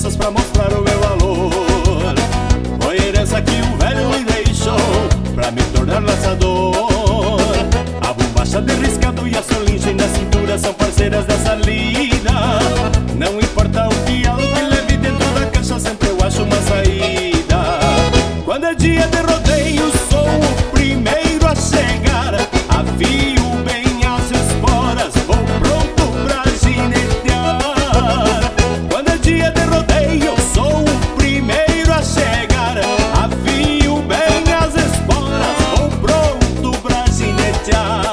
peças pra mostrar o meu valor. Foi herança que o velho me deixou pra me tornar laçador. A bombacha de riscado e a solinge na cintura são parceiras dessa lida. Não importa o pialo que leve dentro da caixa, sempre eu acho uma saída. Quando é dia de rodeio, sou o primeiro a chegar. Avio bem as esporas, vou pronto pra ginetear. Quando é dia de rodeio, sou o primeiro a chegar. Avio bem as esporas, vou pronto pra ginetear.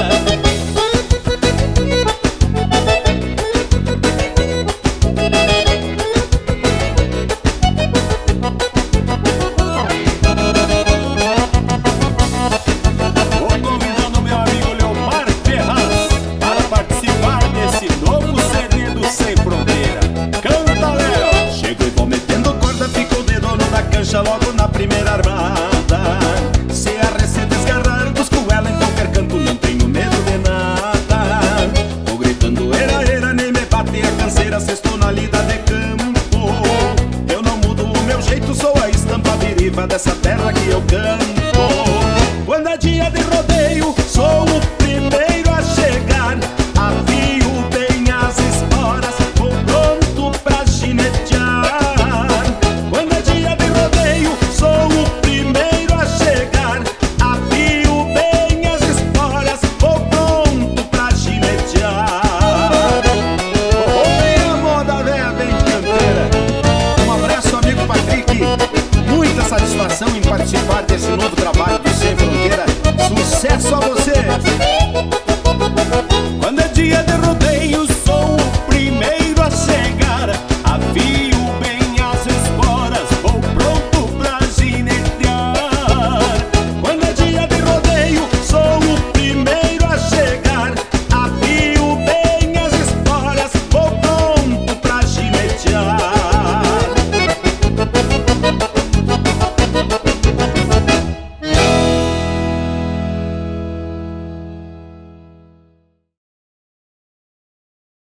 Logo na primeira armada, se a receita esgarrar, busco ela em qualquer canto, não tenho medo de nada. Vou gritando era, nem me bate a canseira, se estou na lida de campo. Eu não mudo o meu jeito, sou a estampa viva dessa terra que eu canto. Quando é dia de rodeio, sou